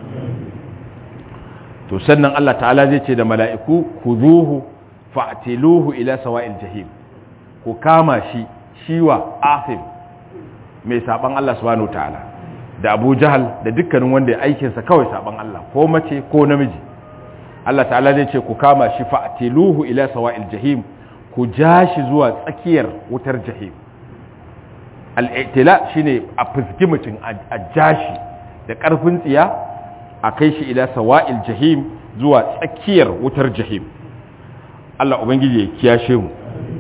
To sannan Allah ta'ala zai ce da mala'iku ku zuhu fa'atiluhu ila sawa'il jahim, ku kama shi shiwa asim mai saban Allah subhanahu wa ta'ala da Abu Jahal da dukkanin wanda ya aikinsa kawai saban Allah ko mace ko namiji. Allah ta'ala zai ce ku kama shi fa'atiluhu ila sawa'il jahim, ku ja shi zuwa tsakiyar wutar jahim. Al'itila shine a fizgi mutum a ja shi da ƙarfin tsiya a kai shi ila sawa'il jahim zuwa tsakiyar wutar jahim. Allah Ubangiji ya kiyashe mu.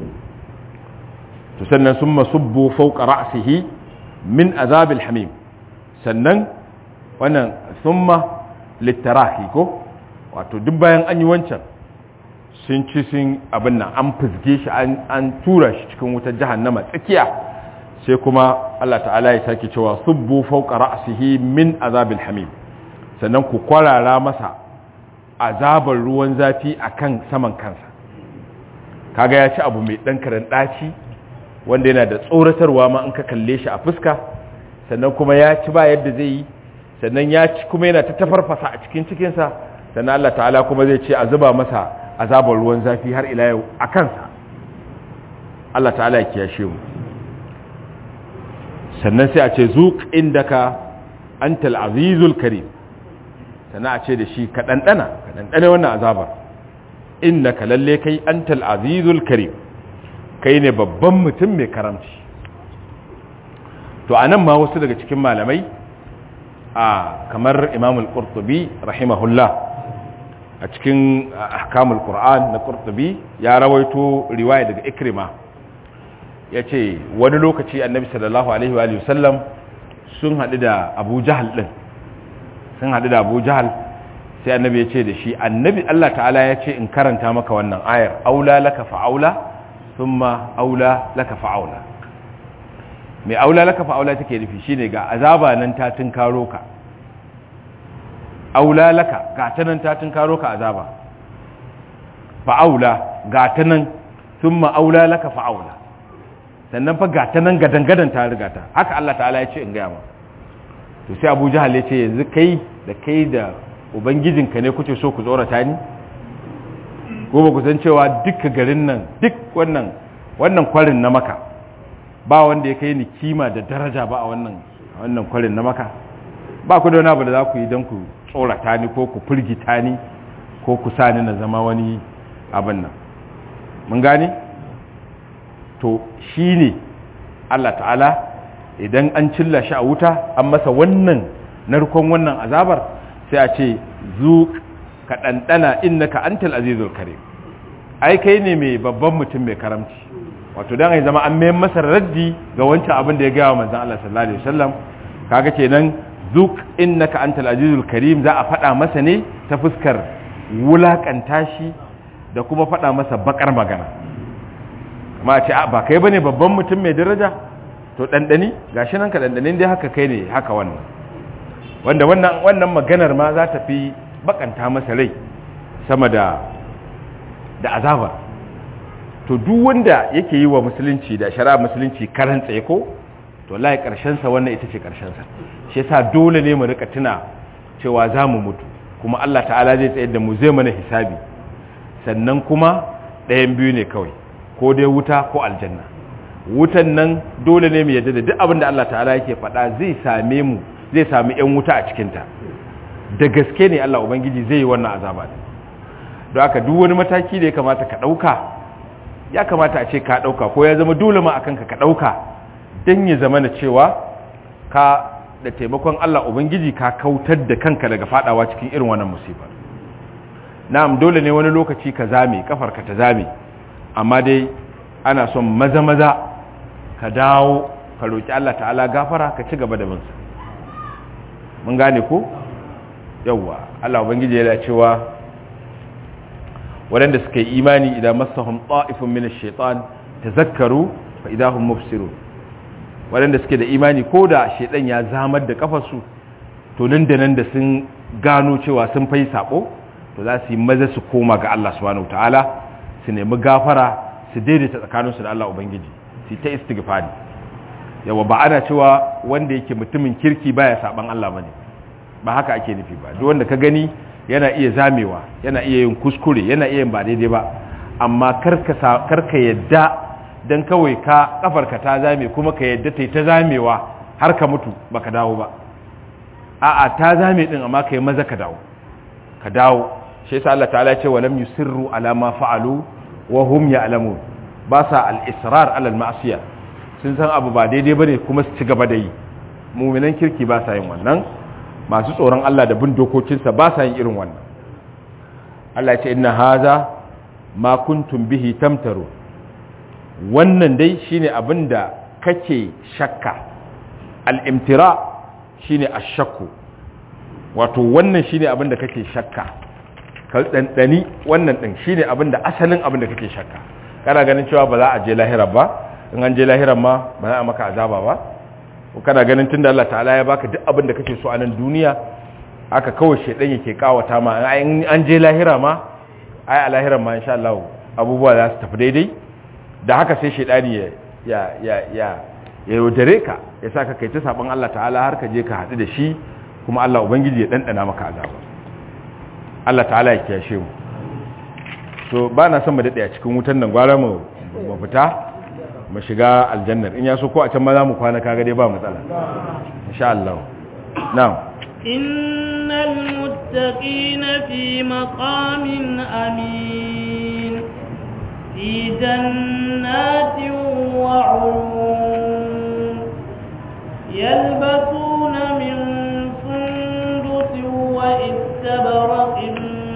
To sannan sun masubbu fauka ra'sihi min azabil hamim, sannan wannan summa littarahi ko wato duk bayan an yi wancan sun ci sun abin nan an fizge shi an tura shi cikin wutar jahannama tsakiya, sai kuma Allah ta'ala ya sake cewa subbu fawqa ra'sihi min azabil hamim, sannan ku kwarara masa azabar ruwan zafi akan saman kansa. Kaga ya ci abu mai dan karan daci wanda yana da tsoratarwa ma in ka kalle shi a fuska, sannan kuma ya ci ba yadda zai yi, sannan ya ci kuma yana ta tafarfasa a cikin cikinsa, sannan Allah ta'ala kuma zai ce a zuba masa azabar ruwan zafi har ila yau a kansa. Allah ta'ala ya kiyashe mu. Sannan sai a ce zuq indaka antal azizul karim, sannan a ce da shi ka ɗanɗana ka ɗanɗana wannan azabar, innaka lalle kai antal azizul karim, kai ne babban mutum mai karamci. To a nan ma wasu daga cikin malamai a kamar imamul qurtubi rahimahullah a cikin ahkamul qur'an na qurtubi ya rawaito riwaya daga ikrima, ya ce wani lokaci annabi sallallahu alaihi wa sallam sun haɗu da abu jahal ɗin sun haɗu da abu jahal sai annabi ya ce da shi, annabi Allah ta'ala ya ce in karanta maka wannan ayar, aula laka fa'aula thumma aula laka fa'aula. mai aula laka fa'aula take nufi shine ga azaba nan ta tunkaro ka, aula laka ga ta nan ta tunkaro ka azaba, fa'aula ga ta nan thumma aula laka fa'aula, sannan fa ga ta nan gadan-gadan ta riga ta. Haka Allah ta'ala ya ce in gaya ma. To sai Abu Jahal ya ce yanzu kai da kai da ubangijinka ne kuke so ku tsorata ni, ko ba ku san cewa duka garin nan duk wannan wannan kwarin na Maka ba wanda ya kai ni kima da daraja ba a wannan wannan kwarin na Maka, ba ku da wani abu da za ku yi don ku tsorata ni ko ku firgita ni ko ku sa ni na zama wani abin nan. Mun gane? To shi ne Allah ta'ala idan an cilla shi a wuta an masa wannan narkon wannan azabar, sai a ce zuq ka ɗanɗana innaka antal azizul karim, ai kai ne mai babban mutum mai karamci. Wato dan ai zama an mai masa raddi ga wancan abin da ya gaya wa manzon Allah sallallahu alaihi wasallam. Kaga kenan zuq innaka antal azizul karim za a faɗa masa ne ta fuskar wulakanta shi da kuma faɗa masa bakar magana. Ma ce ba kai bane babban mutum mai daraja, to dandani gashi nan ka dandanin dai haka kai ne haka wannan. Wanda wannan wannan maganar ma za ta fi bakanta masa rai sama da da azaba. To duk wanda yake yi wa musulunci da shari'a musulunci karan tsaye ko, to wallahi karshen sa wannan ita ce karshen sa. Shi yasa dole ne mu rika tuna cewa za mu mutu, kuma Allah ta'ala zai tsayar da mu zai mana hisabi. Sannan kuma ɗayan biyu ne kawai, ko dai wuta ko aljanna. Wutan nan dole ne mu yadda da duk abin da Allah ta'ala yake faɗa zai same mu, zai sami ƴan wuta a cikinta. Da gaske ne Allah Ubangiji zai yi wannan azaba. Don haka duk wani mataki da ya kamata ka ɗauka, ya kamata a ce ka ɗauka, ko ya zama dole ma akan ka ka ɗauka, don ya zama na cewa ka da taimakon Allah Ubangiji ka kautar da kanka daga faɗawa cikin irin wannan musibar. Na'am, dole ne wani lokaci ka zame, kafarka ta zame, amma dai ana son maza-maza ka dawo ka roƙi Allah ta'ala gafara ka ci gaba da binsa. Mun gane ko? Yawwa, Allah Ubangiji yana cewa waɗanda suka yi imani idan masahum ta'ifun min ash-shaytan tazakkaru fa idahum mubsirun. Waɗanda suke da imani ko da shaytan ya zamar da kafarsu, to nan da nan da sun gano cewa sun fai sabo, to za su yi maza su koma ga Allah subhanahu wataala, su nemi gafara, su daidaita tsakaninsu da Allah Ubangiji, su ta istighfari. Yawa, ba ana cewa wanda yake mutumin kirki baya saban Allah bane, ba haka ake nufi ba. Duk wanda ka gani yana iya zamewa, yana iya yin kuskure, yana iya yin ba daidai ba, amma karka karka yadda dan kawai ka kafarka ta zame kuma ka yadda tai ta zamewa har ka mutu baka dawo ba. A'a, ta zame din amma kai maza ka dawo ka dawo shi yasa Allah ta'ala ya ce walam yusirru ala ma fa'alu wa hum ya'lamun. Ba sa al-israr ala al-ma'siyah, sun san abu ba daidai bane kuma su ci gaba da yi. Mu'minan kirki ba sa yin wannan, masu tsoron Allah da bin dokokinsa ba sa yin irin wannan. Allah ya ce inna haza ma kuntum bihi tamtaru. Wannan dai shine abinda kake shakka. Al-imtira shine ash-shakku, wato wannan shine abinda kake shakka. Ka dandani wannan din shine abinda asalin abinda kake shakka. Kana ganin cewa ba za a je lahira ba, in an je lahira ma ba za a maka azaba ba. Ko kana ganin tunda Allah ta'ala ya baka duk abinda kake so a nan duniya, aka kawai shedan yake kawata ma in an je lahira ma, ai a lahiran ma insha Allah abubuwa za su tafi daidai. Da haka sai shedani ya ya ya ya ya yaudare ka, ya saka kai ta saban Allah ta'ala har ka je ka haɗu da shi, kuma Allah Ubangiji ya ɗanɗana maka azaba. Allah ta'ala ya kiyashe mu. So ba na son mu daɗe a cikin wutan nan, gwara mu mu fita mu shiga aljannar. In ya so ko a can ma za mu kwana, kaga dai ba matsala insha Allah. Na'am. Innal muttaqina fi maqamin amin fi jannatin wa 'uyun yalbasuna min sundusin wa istabraqin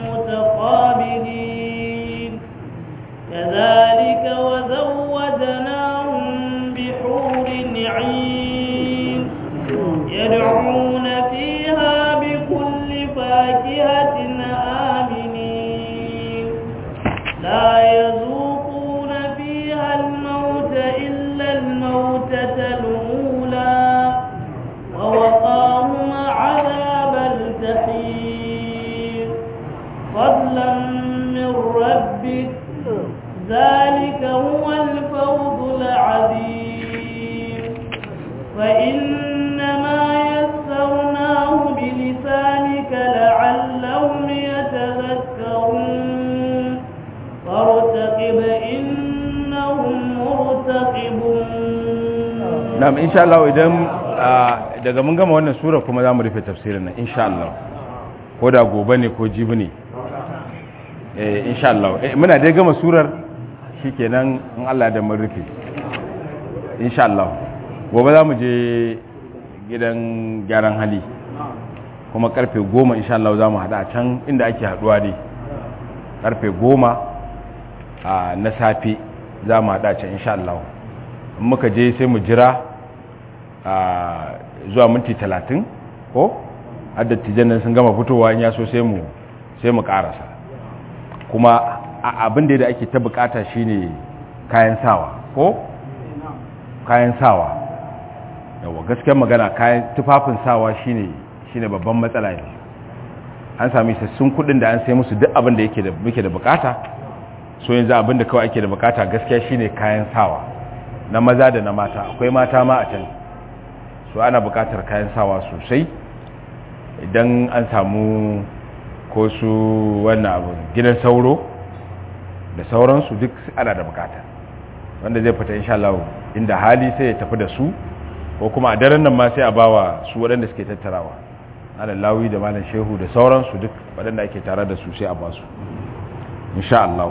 mutaqabilin kadhalika wa zawwajnahum bihurin 'ayn yad'una fiha bikulli fakihatin aminin la yazuquna fiha al-mauta illa al-mautata al-ula wa waqahum 'adhab al-jahim fadlan min rabbik dhalika huwa al-fawz al-'azim fa innama yassarnahu bilisanika la'allahum yatadhakkarun fartaqib innahum murtaqibun. Na'am, insha Allah idan daga mun gama wannan sura kuma za mu rufe tafsirin nan insha Allah, ko da gobe ne ko jibi ne, eh insha Allah muna dai gama surar shikenan in Allah da mun rufe insha Allah. Gobe za mu je gidan gyaran hali kuma karfe goma insha Allah za mu haɗa a can inda ake haɗuwa ne, karfe goma na safe za mu haɗa can insha Allah. In muka je sai mu jira zuwa minti talatin ko addattijan nan sun gama fitowa, in ya so sai mu sai mu karasa. Kuma abin da ake ta bukata shine kayan sawa ko kayan sawa. Yawa, gaskiyar magana kayan tufafin sawa shine shine babban matsala ne. An sami sassun kudin da an sai musu duk abin da yake da muke da bukata, so yanzu abin da kawai ake da bukata gaskiya shine kayan sawa na maza da na mata. Akwai mata ma a can, so ana bukatar kayan sawa sosai. Idan an samu ko su wannan abu gidan sauro da sauransu duk ana da bukata. wanda zai fita insha Allah inda hali sai ya tafi da su ko kuma a daren nan ma sai a bawa su waɗanda suke tattarawa malam lawi da malam shehu da sauransu duk waɗanda ake tare da su sai a ba su insha Allah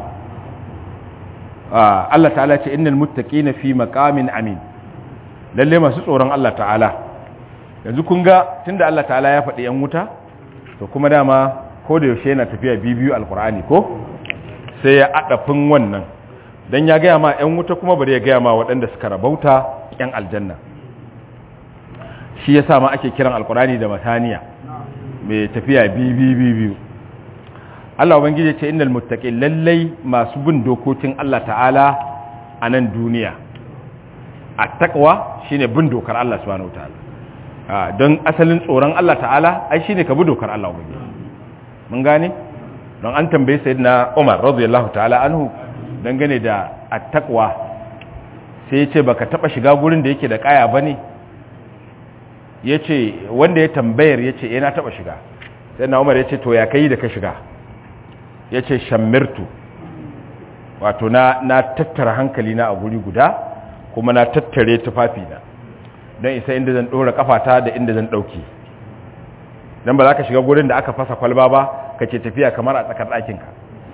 Allah ta'ala ce innal muttaqina fi maqamin amin lalle masu tsoron Allah ta'ala yanzu kun ga tunda Allah ta'ala ya faɗi yan wuta to kuma dama ko da yaushe yana tafiya bibiyu alqur'ani ko sai ya adafin wannan dan ya gaya ma yan wuta kuma bari ya gaya ma waɗanda suka rabauta yan aljanna shi yasa ma ake kiran alqur'ani da mataniya mai tafiya bibiyu bibiyu Allah ubangiji ce innal muttaqin lallai masu bin dokokin Allah ta'ala a nan duniya at-taqwa shine bin dokar Allah subhanahu wataala don asalin tsoron Allah ta'ala ai shine ka bi dokar Allah ubangiji mun gane don an tambaye sayyidina Umar radiyallahu ta'ala anhu dangane da at-taqwa sai ya ce baka taba shiga gurin da yake da kaya bane yace wanda ya tambayar yace eh na taba shiga sayyidina Umar yace to ya kai da ka shiga yace shammirtu wato na na tattara hankali na a guri guda kuma na tattare tufafina don isa inda zan ɗora kafata da inda zan ɗauki don ba za ka shiga gurin da aka fasa kwalba ba ka ke tafiya kamar a tsakar ɗakinka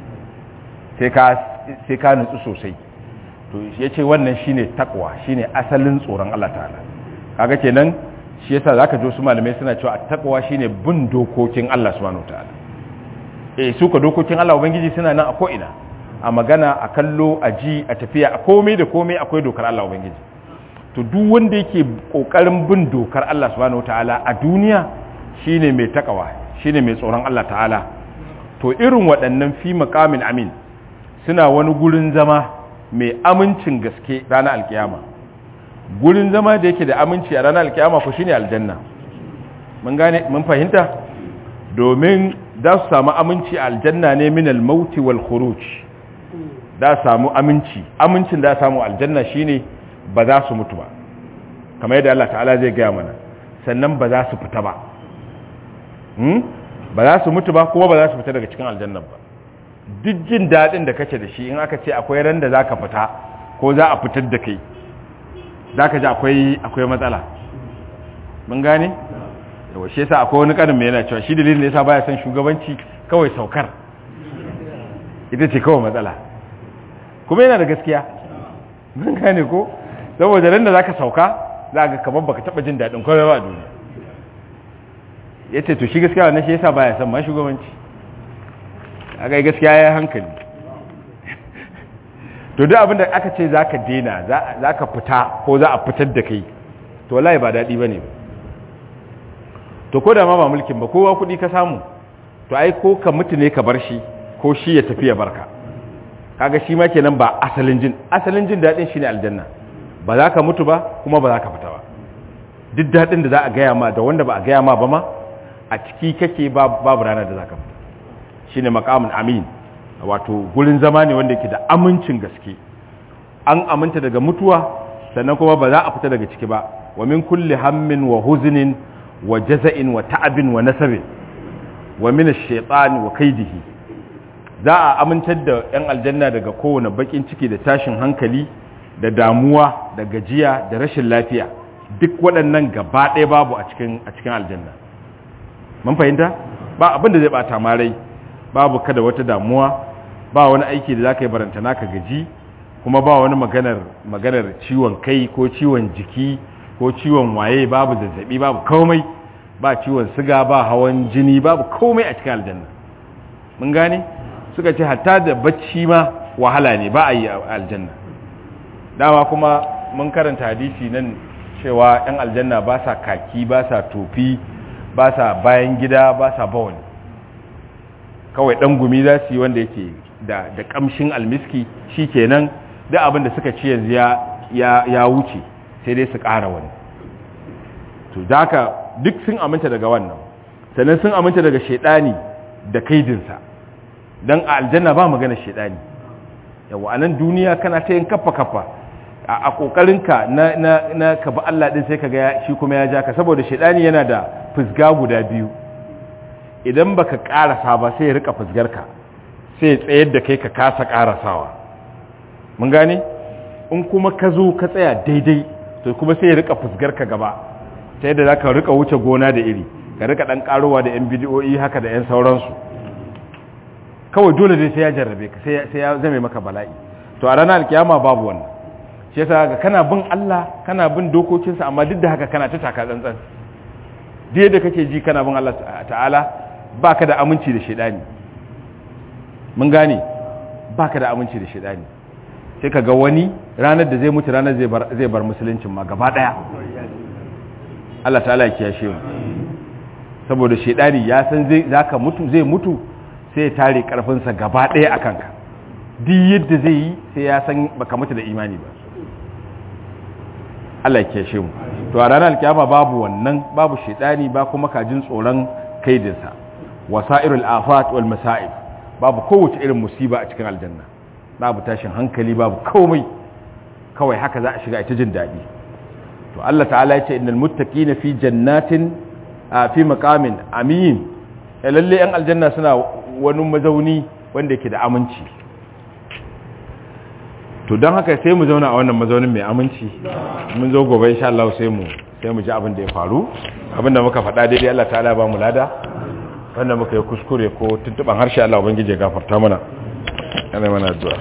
sai ka nutsu sosai to ya ce wannan shi ne takwa shi ne asalin tsoron Allah ta'ala kaga kenan shi yasa za ka jo su malamai suna cewa a takwa shi ne bin dokokin Allah subhanahu ta'ala eh su ka dokokin Allah ubangiji suna nan a ko'ina a magana a kallo a ji a tafiya a komai da komai akwai dokar Allah ubangiji to duk wanda yake kokarin bin dokar Allah subhanahu wataala a duniya shine mai takawa shine mai tsoron Allah ta'ala to irin waɗannan fi maqamin amin suna wani gurin zama mai amincin gaske ranar alkiyama gurin zama da yake da aminci a ranar alkiyama ko shine aljanna mun gane mun fahimta domin za su samu aminci a aljanna ne min al-maut wal khuruj da samu aminci amincin da samu aljanna shine ba za su mutu ba kamar yadda Allah ta'ala zai gaya mana sannan ba za su fita ba hmm? ba za su mutu ba kuma ba za su fita daga cikin aljanna ba duk jin daɗin da kake da shi in aka ce akwai ran da za ka fita ko za a fitar da kai za ka ji akwai akwai matsala mun gane yawa shi yasa akwai wani karin mai yana cewa shi dalilin da yasa baya son shugabanci kawai saukar ita ce kawai matsala kuma yana da gaskiya mun gane ko saboda ran da zaka sauka za ga kamar baka taba jin dadin komai ba a duniya yace to shi gaskiya wannan shi yasa baya son ma shugabanci aga gaskiya yayin hankali to duk abinda aka ce zaka dena zaka fita ko za a fitar da kai to wallahi ba dadi bane to ko da ma ba mulkin ba kowa kudi ka samu to ai ko ka mutu ne ka bar shi ko shi ya tafi ya barka kaga shi ma kenan ba asalin jin asalin jin dadin shine aljanna ba za ka mutu ba kuma ba za ka fita ba duk dadin da za a gaya ma da wanda ba a gaya ma ba ma a ciki kake babu ranar da za ka fita shine maqamun amin wato gurin zama ne wanda yake da amincin gaske an aminta daga mutuwa sannan kuma ba za a fita daga ciki ba wa min kulli hammin wa huznin wa jaza'in wa ta'abin wa nasabin wa min ash-shaytan wa kaidihi za a amintar da 'yan aljanna daga kowane bakin ciki da tashin hankali da damuwa da gajiya da rashin lafiya duk waɗannan gaba ɗaya babu a cikin a cikin aljanna mun fahimta ba abin da zai bata ma rai babu kada wata damuwa ba wani aiki da zaka yi barantana ka gaji kuma ba wani maganar maganar ciwon kai ko ciwon jiki ko ciwon waye babu zazzabi babu komai ba ciwon siga ba hawan jini babu komai a cikin aljanna mun gane suka ce hatta da bacci ma wahala ne ba a yi a aljanna dama kuma mun karanta hadisi nan cewa yan aljanna ba sa kaki ba sa tofi ba sa bayan gida ba sa bawani kawai dan gumi za su yi wanda yake da da kamshin almiski shikenan duk abin da suka ci yanzu ya ya ya wuce sai dai su ƙara wani to daka duk sun aminta daga wannan sannan sun aminta daga shedani da kaidinsa dan a aljanna ba magana shedani yawa a nan duniya kana ta yin kafa kafa a kokarinka na na na ka ba Allah din sai kaga shi kuma ya ja ka saboda shedani yana da fusga guda biyu idan baka karasa ba sai ya rika fusgarka sai ya tsayar da kai ka kasa karasawa mun gane in kuma ka zo ka tsaya daidai to kuma sai ya rika fusgar ka gaba ta yadda za ka rika wuce gona da iri ka rika ɗan ƙarowa da 'yan bidiyoyi haka da 'yan sauransu kawai dole dai sai ya jarrabe ka sai ya zame maka bala'i to a ranar alkiyama babu wannan shi yasa ga kana bin Allah kana bin dokokinsa amma duk da haka kana ta taka tsantsan duk yadda kake ji kana bin Allah ta'ala baka da aminci da shedani mun gane baka da aminci da shedani sai kaga wani ranar da zai mutu ranar zai bar zai bar musuluncin ma gaba daya Allah ta'ala ya kiyashe mu saboda shedani ya san zai zaka mutu zai mutu sai ya tare karfinsa gaba daya akan ka duk yadda zai yi sai ya san baka mutu da imani ba Allah ya kiyashe mu to a ranar alkiyama babu wannan babu shedani ba kuma kajin tsoron kaidinsa wasairul afat wal masa'ib babu kowace irin musiba a cikin aljanna babu tashin hankali babu komai kawai haka za a shiga ita jin dadi to Allah ta'ala ya ce innal muttaqina fi jannatin fi maqamin amin lalle yan aljanna suna wani mazauni wanda yake da aminci to don haka sai mu zauna a wannan mazaunin mai aminci mun zo gobe insha Allah sai mu sai mu ji abin da ya faru abin da muka faɗa daidai Allah ta'ala ba mu lada wanda muka yi kuskure ko tuntuban harshe Allah ubangije ya gafarta mana ana mana addu'a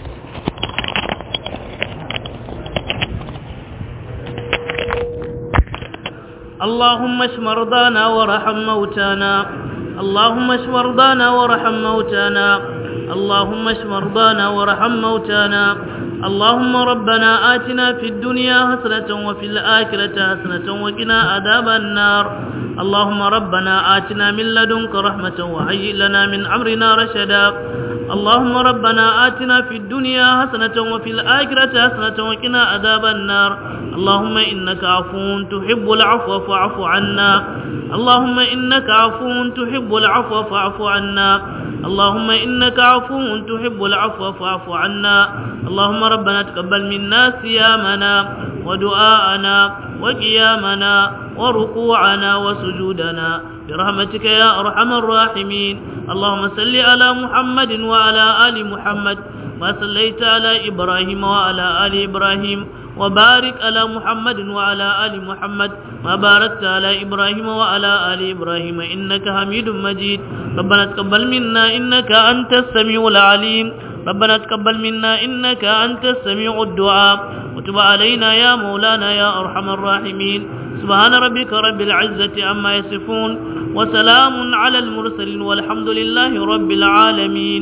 اللهم اشف مرضانا وارحم موتانا اللهم اشف مرضانا وارحم موتانا اللهم اشف مرضانا وارحم موتانا اللهم ربنا آتنا في الدنيا حسنة وفي الآخرة حسنة وقنا عذاب النار اللهم ربنا آتنا من لدنك رحمة وهيئ لنا من أمرنا رشدا اللهم ربنا آتنا في الدنيا حسنة وفي الآخرة حسنة وقنا عذاب النار اللهم إنك عفو تحب العفو فاعف عنا اللهم إنك عفو تحب العفو فاعف عنا اللهم إنك عفو تحب العفو فاعف عنا اللهم ربنا تقبل منا صيامنا ودعاءنا وقيامنا وركوعنا وسجودنا برحمتك يا أرحم الراحمين اللهم صل على محمد وعلى آل محمد ما صليت على إبراهيم وعلى آل إبراهيم وبارك على محمد وعلى آل محمد ما باركت على إبراهيم وعلى آل إبراهيم إنك حميد مجيد ربنا تقبل منا إنك أنت السميع العليم ربنا تقبل منا إنك أنت السميع الدعاء وتب علينا يا مولانا يا أرحم الراحمين سبحان ربك رب العزة عما يصفون وسلام على المرسلين والحمد لله رب العالمين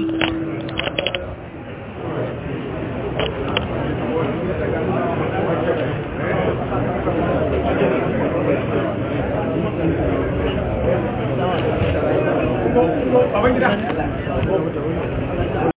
Abang kita.